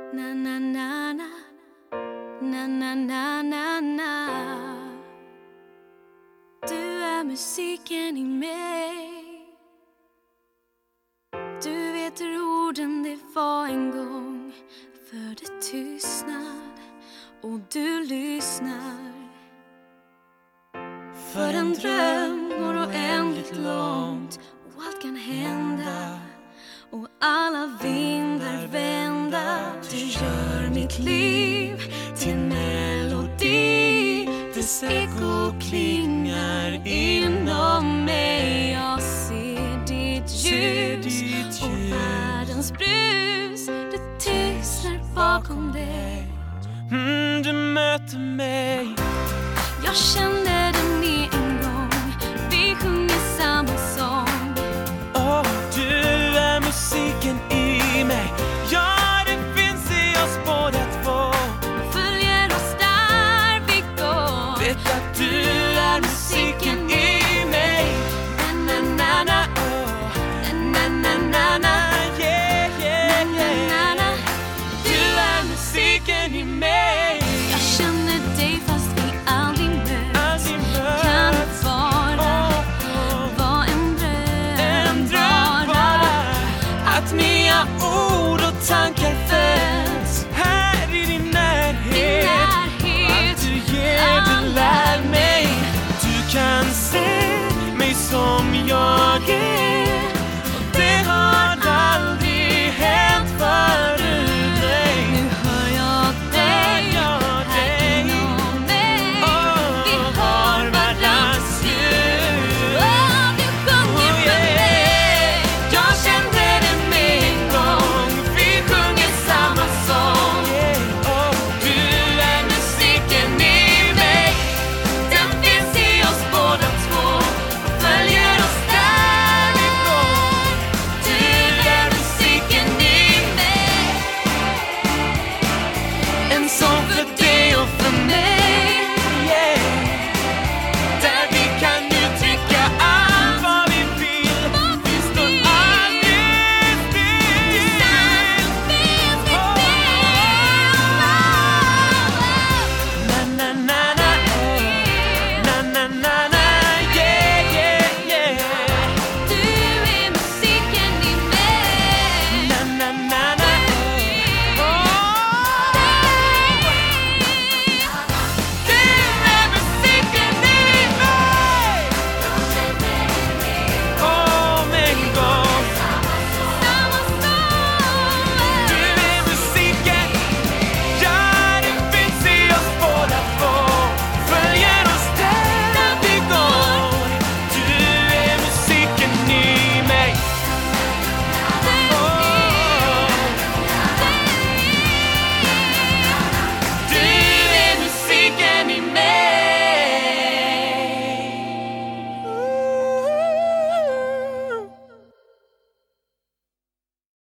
Na na na na, na na na na na. Du är musiken i mig. Du vet hur orden det var en gång. För det tystnar och du lyssnar. För en dröm går oändligt långt och allt kan hända och alla vindar vända. Du gör mitt liv till en melodi. Dess eko klingar inom mig. Jag ser ditt ljus och världens brus. Det tystnar bakom dig. Du möter mig. Jag känner